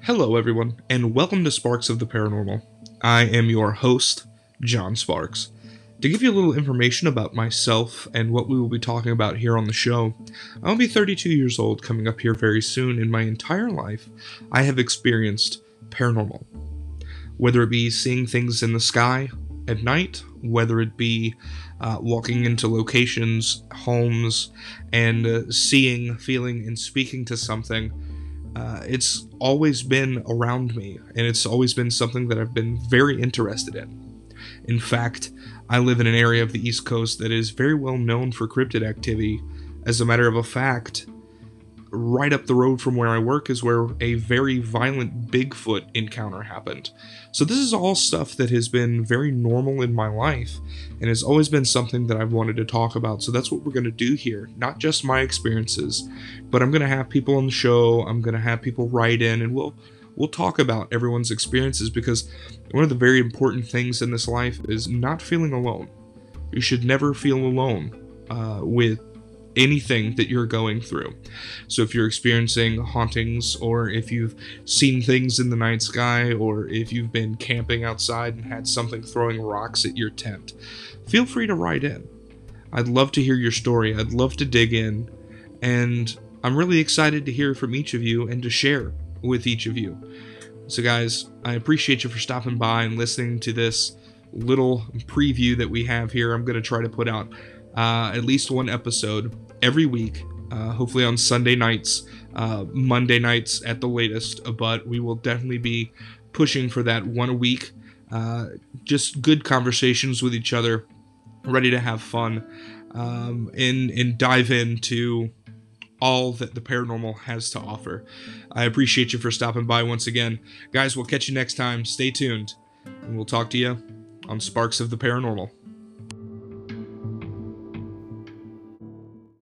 Hello, everyone, and welcome to Sparks of the Paranormal. I am your host, John Sparks. To give you a little information about myself and what we will be talking about here on the show, I'll be 32 years old coming up here very soon. In my entire life, I have experienced paranormal. Whether it be seeing things in the sky at night, whether it be walking into locations, homes, and seeing, feeling, and speaking to something. It's always been around me, and it's always been something that I've been very interested in. In fact, I live in an area of the East Coast that is very well known for cryptid activity. As a matter of a fact, right up the road from where I work is where a very violent Bigfoot encounter happened. So this is all stuff that has been very normal in my life and has always been something that I've wanted to talk about. So that's what we're going to do here. Not just my experiences, but I'm going to have people on the show. I'm going to have people write in, and we'll talk about everyone's experiences, because one of the very important things in this life is not feeling alone. You should never feel alone with anything that you're going through. So if you're experiencing hauntings, or if you've seen things in the night sky, or if you've been camping outside and had something throwing rocks at your tent, feel free to write in. I'd love to hear your story. I'd love to dig in, and I'm really excited to hear from each of you and to share with each of you. So guys, I appreciate you for stopping by and listening to this little preview that we have here. I'm going to try to put out at least one episode every week, hopefully on Sunday nights, Monday nights at the latest, but we will definitely be pushing for that one a week. Just good conversations with each other, ready to have fun, and dive into all that the paranormal has to offer. I appreciate you for stopping by once again. Guys, we'll catch you next time. Stay tuned, and we'll talk to you on Sparks of the Paranormal.